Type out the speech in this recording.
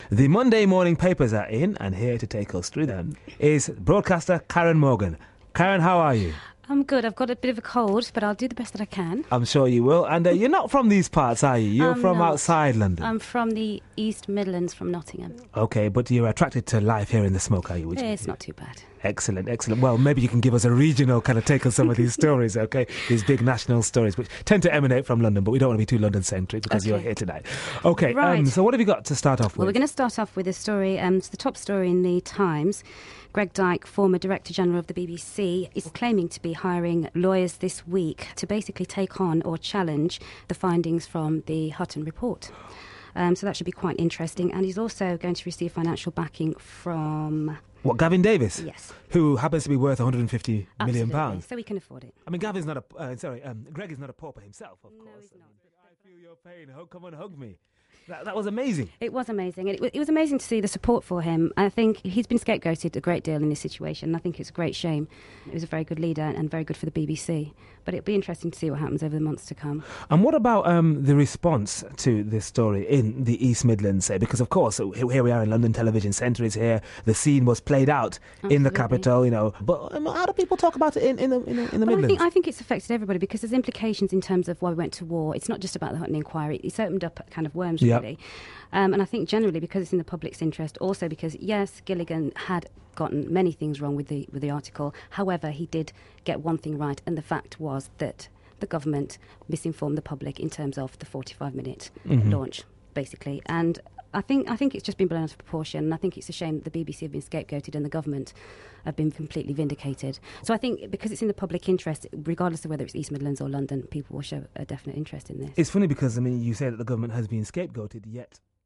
The Monday morning papers are in, and here to take us through them is broadcaster Karen Morgan. Karen, how are you? I'm good. I've got a bit of a cold, but I'll do the best that I can. I'm sure you will. And you're not from these parts, are you? You're from not. outside London. I'm from the East Midlands, from Nottingham. Okay, but you're attracted to life here in the smoke, are you? It's not too bad. Excellent, excellent. Well, maybe you can give us a regional kind of take on some of these stories, okay? These big national stories, which tend to emanate from London, but we don't want to be too London-centric because you're here tonight. Okay, right. So what have you got to start off with? Well, we're going to start off with a story. It's the top story in the Times. Greg Dyke, former Director General of the BBC, is claiming to be hiring lawyers this week to basically take on or challenge the findings from the Hutton report. So that should be quite interesting. And he's also going to receive financial backing from... What, Gavin Davis? Yes. Who happens to be worth £150 million. Absolutely. So he can afford it. I mean, Gavin's not Greg is not a pauper himself, of course. No, he's not. I feel your pain. Come and hug me. That was amazing. It was amazing. And it was amazing to see the support for him. I think he's been scapegoated a great deal in this situation. And I think it's a great shame. He was a very good leader and very good for the BBC. But it'll be interesting to see what happens over the months to come. And what about the response to this story in the East Midlands, say? Because, of course, here we are in London Television Centre is here. The scene was played out in the capital, you know. But how do people talk about it in the Midlands? I think it's affected everybody because there's implications in terms of why we went to war. It's not just about the Hutton inquiry. It's opened up kind of worms, really. And I think generally because it's in the public's interest, also because, yes, Gilligan had gotten many things wrong with the article. However, he did get one thing right, and the fact was that the government misinformed the public in terms of the 45-minute launch, basically. And I think it's just been blown out of proportion, and I think it's a shame that the BBC have been scapegoated and the government have been completely vindicated. So I think because it's in the public interest, regardless of whether it's East Midlands or London, people will show a definite interest in this. It's funny because, I mean, you say that the government has been scapegoated, yet